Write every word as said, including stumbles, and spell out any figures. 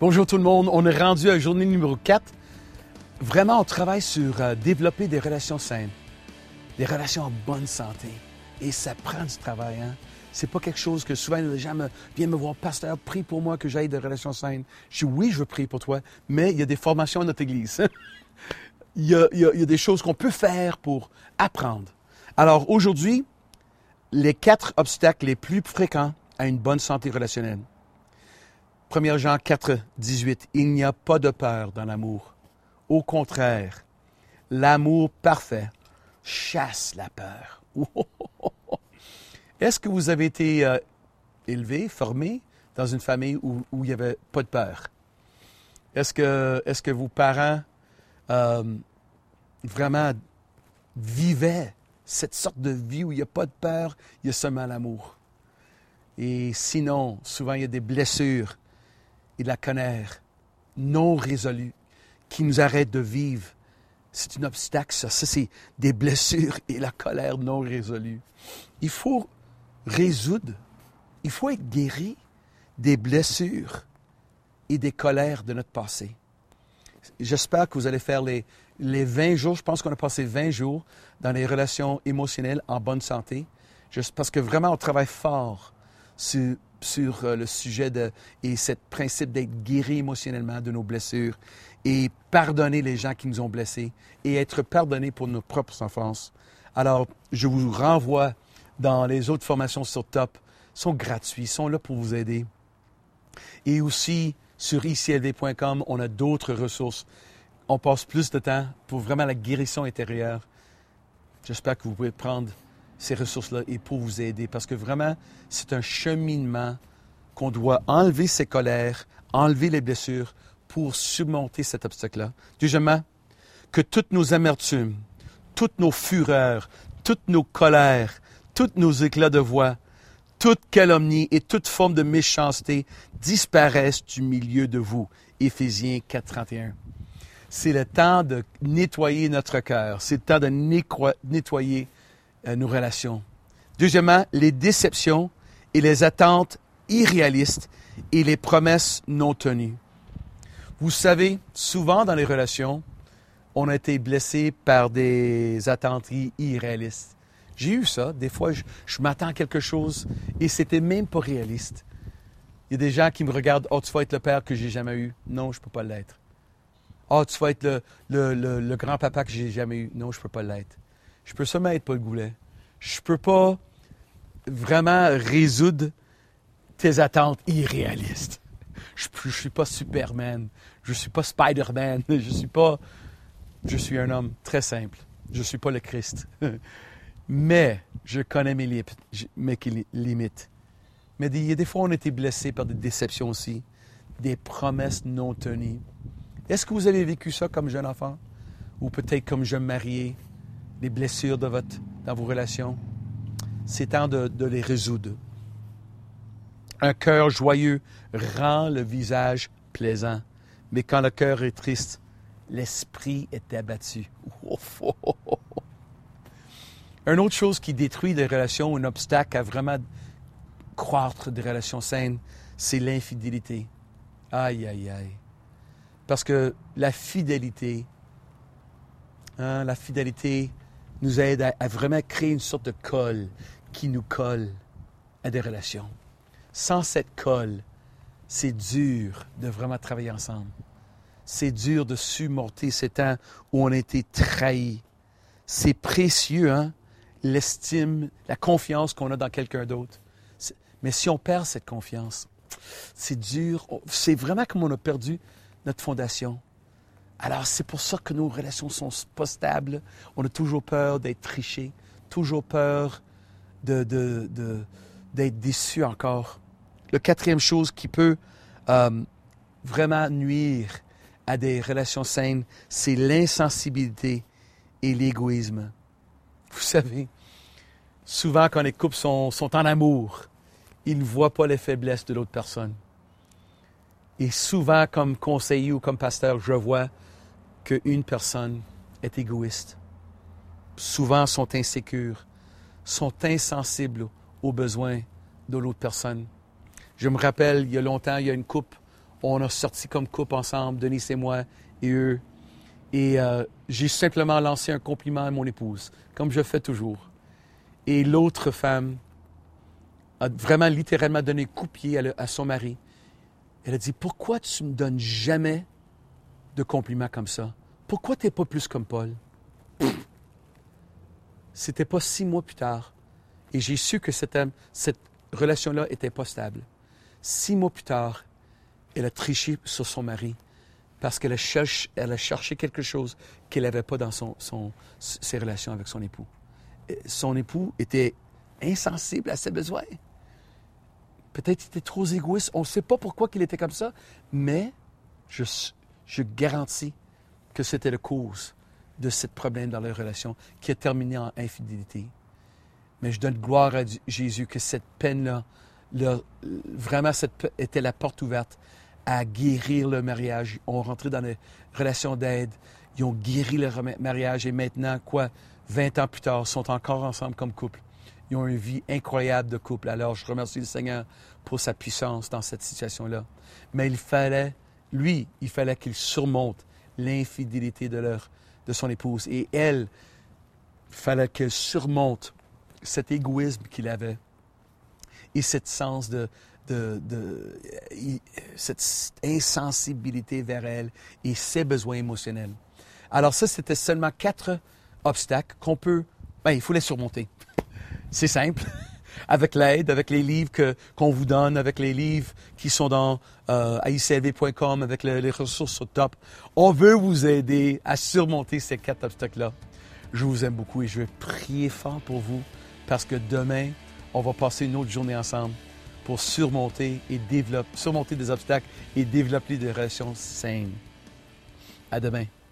Bonjour tout le monde, on est rendu à la journée numéro quatre. Vraiment, on travaille sur euh, développer des relations saines, des relations en bonne santé. Et ça prend du travail, hein? C'est pas quelque chose que souvent les gens me, viennent me voir, pasteur, prie pour moi que j'aille des relations saines. Je dis oui, je veux prier pour toi, mais il y a des formations à notre Église. il, y a, il, y a, il y a des choses qu'on peut faire pour apprendre. Alors aujourd'hui, les quatre obstacles les plus fréquents à une bonne santé relationnelle. premier Jean quatre, dix-huit. Il n'y a pas de peur dans l'amour. Au contraire, l'amour parfait chasse la peur. Est-ce que vous avez été euh, élevé, formé dans une famille où, où il n'y avait pas de peur? Est-ce que, est-ce que vos parents euh, vraiment vivaient cette sorte de vie où il n'y a pas de peur, il y a seulement l'amour? Et sinon, souvent, il y a des blessures et de la colère non résolue qui nous arrêtent de vivre. C'est un obstacle, ça. Ça, c'est des blessures et la colère non résolue. Il faut résoudre, il faut être guéri des blessures et des colères de notre passé. J'espère que vous allez faire les, les vingt jours. Je pense qu'on a passé vingt jours dans les relations émotionnelles en bonne santé. Juste parce que vraiment, on travaille fort sur sur le sujet de, et ce principe d'être guéri émotionnellement de nos blessures et pardonner les gens qui nous ont blessés et être pardonné pour nos propres offenses. Alors, je vous renvoie dans les autres formations sur Top. Ils sont gratuits, ils sont là pour vous aider. Et aussi, sur i c l v point com, on a d'autres ressources. On passe plus de temps pour vraiment la guérison intérieure. J'espère que vous pouvez prendre ces ressources-là et pour vous aider. Parce que vraiment, c'est un cheminement qu'on doit enlever ses colères, enlever les blessures pour surmonter cet obstacle-là. Deuxièmement, que toutes nos amertumes, toutes nos fureurs, toutes nos colères, tous nos éclats de voix, toute calomnie et toute forme de méchanceté disparaissent du milieu de vous. Éphésiens quatre, trente et un. C'est le temps de nettoyer notre cœur. C'est le temps de nettoyer nos relations. Deuxièmement, les déceptions et les attentes irréalistes et les promesses non tenues. Vous savez, souvent dans les relations, on a été blessé par des attentes irréalistes. J'ai eu ça. Des fois, je, je m'attends à quelque chose et c'était même pas réaliste. Il y a des gens qui me regardent. « Oh, tu vas être le père que j'ai jamais eu. » Non, je peux pas l'être. « Oh, tu vas être le, le, le, le grand-papa que j'ai jamais eu. » Non, je peux pas l'être. Je peux seulement être Paul Goulet. Je peux pas vraiment résoudre tes attentes irréalistes. Je ne suis pas Superman. Je ne suis pas Spider-Man. Je suis pas... Je suis un homme très simple. Je ne suis pas le Christ. Mais je connais mes, li- mes limites. Mais il y a des fois, on a été blessés par des déceptions aussi, des promesses non tenues. Est-ce que vous avez vécu ça comme jeune enfant? Ou peut-être comme jeune marié? Les blessures de votre, dans vos relations? C'est temps de, de les résoudre. Un cœur joyeux rend le visage plaisant. Mais quand le cœur est triste, l'esprit est abattu. Une autre chose qui détruit les relations, un obstacle à vraiment croître des relations saines, c'est l'infidélité. Aïe, aïe, aïe. Parce que la fidélité, hein, la fidélité nous aide à, à vraiment créer une sorte de colle qui nous colle à des relations. Sans cette colle, c'est dur de vraiment travailler ensemble. C'est dur de surmonter ces temps où on a été trahi. C'est précieux, hein? L'estime, la confiance qu'on a dans quelqu'un d'autre. C'est... Mais si on perd cette confiance, c'est dur. C'est vraiment comme on a perdu notre fondation. Alors, c'est pour ça que nos relations sont pas stables. On a toujours peur d'être triché, toujours peur de, de, de, d'être déçu encore. La quatrième chose qui peut euh, vraiment nuire à des relations saines, c'est l'insensibilité et l'égoïsme. Vous savez, souvent quand les couples sont, sont en amour, ils ne voient pas les faiblesses de l'autre personne. Et souvent, comme conseiller ou comme pasteur, je vois qu'une personne est égoïste. Souvent, sont insécures, sont insensibles aux besoins de l'autre personne. Je me rappelle, il y a longtemps, il y a une couple, On a sorti comme couple ensemble, Denise et moi, et eux. Et euh, j'ai simplement lancé un compliment à mon épouse, comme je fais toujours. Et l'autre femme a vraiment littéralement donné coup de pied à, à son mari. Elle a dit, pourquoi tu ne me donnes jamais de compliments comme ça? Pourquoi tu n'es pas plus comme Paul? C'était pas six mois plus tard. Et j'ai su que cette, cette relation-là n'était pas stable. Six mois plus tard, elle a triché sur son mari parce qu'elle a, cherché, elle a cherché quelque chose qu'elle n'avait pas dans son, son, ses relations avec son époux. Son époux était insensible à ses besoins. Peut-être qu'il était trop égoïste. On ne sait pas pourquoi il était comme ça, mais je, je garantis que c'était la cause de ce problème dans leur relation qui a terminé en infidélité. Mais je donne gloire à Jésus que cette peine-là, là, vraiment, cette était la porte ouverte à guérir le mariage. Ils ont rentré dans les relations d'aide. Ils ont guéri le mariage et maintenant, quoi, vingt ans plus tard, ils sont encore ensemble comme couple. Ils ont une vie incroyable de couple. Alors, je remercie le Seigneur pour sa puissance dans cette situation-là. Mais il fallait, lui, il fallait qu'il surmonte l'infidélité de, leur, de son épouse. Et elle, il fallait qu'elle surmonte cet égoïsme qu'il avait et cette sens de, de, de, de cette insensibilité vers elle et ses besoins émotionnels. Alors ça, c'était seulement quatre obstacles qu'on peut, ben, il faut les surmonter. C'est simple, avec l'aide, avec les livres que, qu'on vous donne, avec les livres qui sont dans euh, a i c l v point com, avec le, les ressources au top. On veut vous aider à surmonter ces quatre obstacles-là. Je vous aime beaucoup et je vais prier fort pour vous parce que demain, on va passer une autre journée ensemble pour surmonter et développer, surmonter des obstacles et développer des relations saines. À demain.